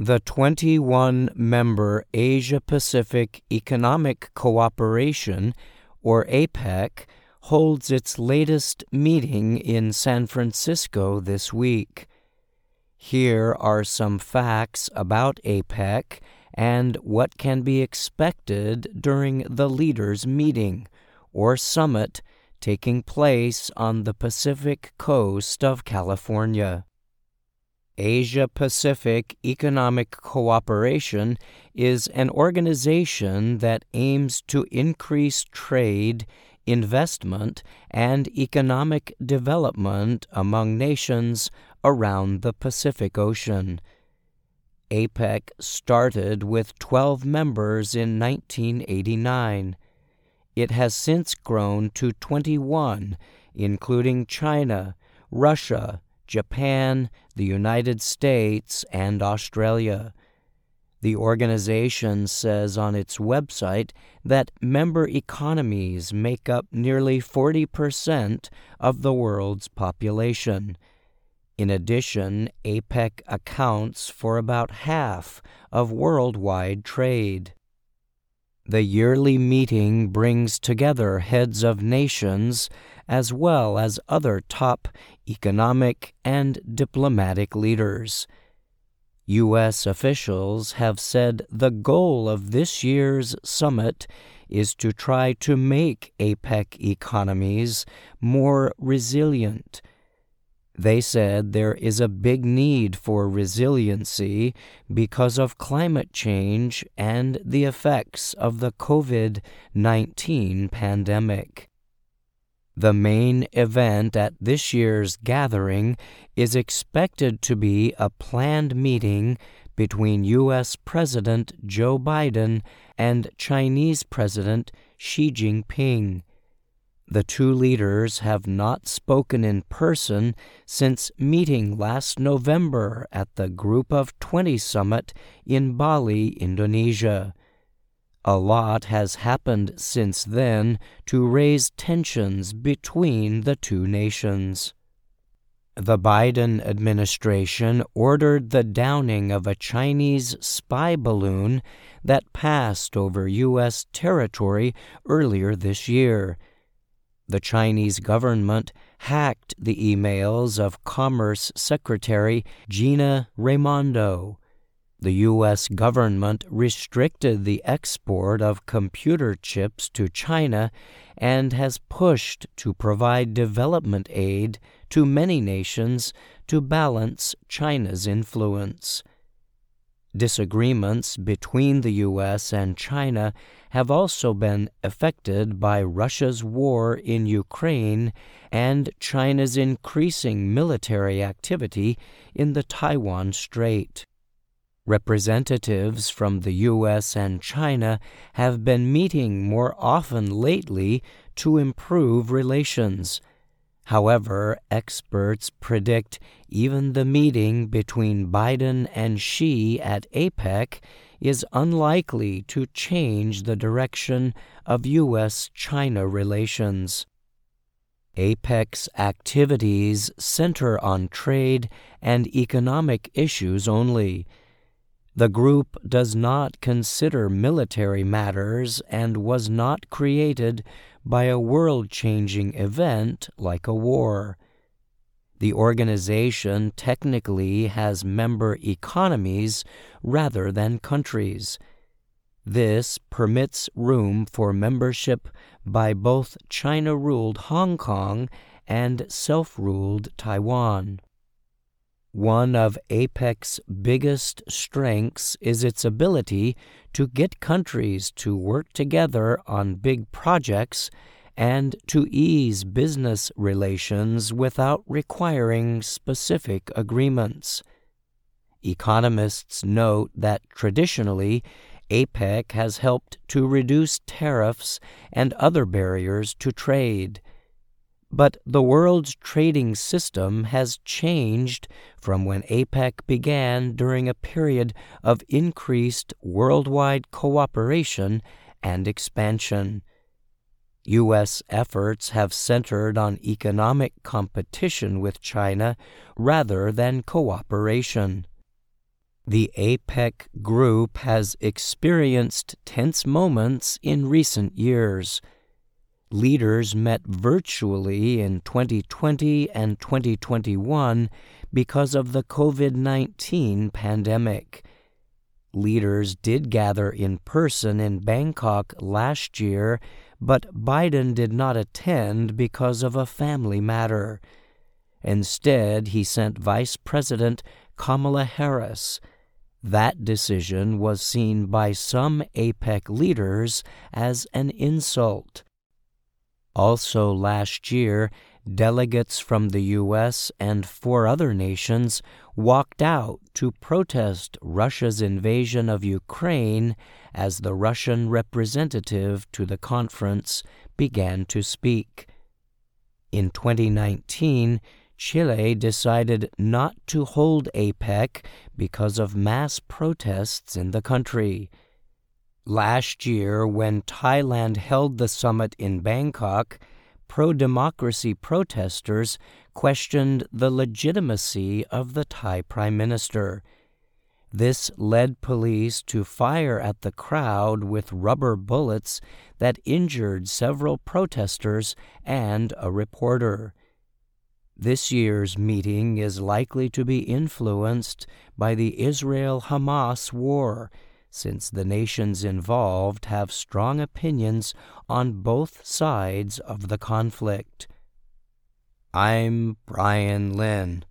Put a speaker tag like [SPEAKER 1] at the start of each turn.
[SPEAKER 1] The 21-member Asia-Pacific Economic Cooperation, or APEC, holds its latest meeting in San Francisco this week. Here are some facts about APEC and what can be expected during the leaders' meeting, or summit, taking place on the Pacific coast of California. Asia-Pacific Economic Cooperation is an organization that aims to increase trade, investment, and economic development among nations around the Pacific Ocean. APEC started with 12 members in 1989. It has since grown to 21, including China, Russia, Japan, the United States, and Australia. The organization says on its website that member economies make up nearly 40% of the world's population. In addition, APEC accounts for about half of worldwide trade. The yearly meeting brings together heads of nations as well as other top economic and diplomatic leaders. U.S. officials have said the goal of this year's summit is to try to make APEC economies more resilient. They said there is a big need for resiliency because of climate change and the effects of the COVID-19 pandemic. The main event at this year's gathering is expected to be a planned meeting between U.S. President Joe Biden and Chinese President Xi Jinping. The two leaders have not spoken in person since meeting last November at the Group of 20 summit in Bali, Indonesia. A lot has happened since then to raise tensions between the two nations. The Biden administration ordered the downing of a Chinese spy balloon that passed over U.S. territory earlier this year. The Chinese government hacked the emails of Commerce Secretary Gina Raimondo. The U.S. government restricted the export of computer chips to China and has pushed to provide development aid to many nations to balance China's influence. Disagreements between the U.S. and China have also been affected by Russia's war in Ukraine and China's increasing military activity in the Taiwan Strait. Representatives from the U.S. and China have been meeting more often lately to improve relations. However, experts predict even the meeting between Biden and Xi at APEC is unlikely to change the direction of U.S.-China relations. APEC's activities center on trade and economic issues only. The group does not consider military matters and was not created by a world-changing event like a war. The organization technically has member economies rather than countries. This permits room for membership by both China-ruled Hong Kong and self-ruled Taiwan. One of APEC's biggest strengths is its ability to get countries to work together on big projects and to ease business relations without requiring specific agreements. Economists note that traditionally, APEC has helped to reduce tariffs and other barriers to trade. But the world's trading system has changed from when APEC began during a period of increased worldwide cooperation and expansion. U.S. efforts have centered on economic competition with China rather than cooperation. The APEC group has experienced tense moments in recent years. Leaders met virtually in 2020 and 2021 because of the COVID-19 pandemic. Leaders did gather in person in Bangkok last year, but Biden did not attend because of a family matter. Instead, he sent Vice President Kamala Harris. That decision was seen by some APEC leaders as an insult. Also last year, delegates from the U.S. and 4 other nations walked out to protest Russia's invasion of Ukraine as the Russian representative to the conference began to speak. In 2019, Chile decided not to hold APEC because of mass protests in the country. Last year, when Thailand held the summit in Bangkok, pro-democracy protesters questioned the legitimacy of the Thai Prime Minister. This led police to fire at the crowd with rubber bullets that injured several protesters and a reporter. This year's meeting is likely to be influenced by the Israel-Hamas war, since the nations involved have strong opinions on both sides of the conflict. I'm Brian Lynn.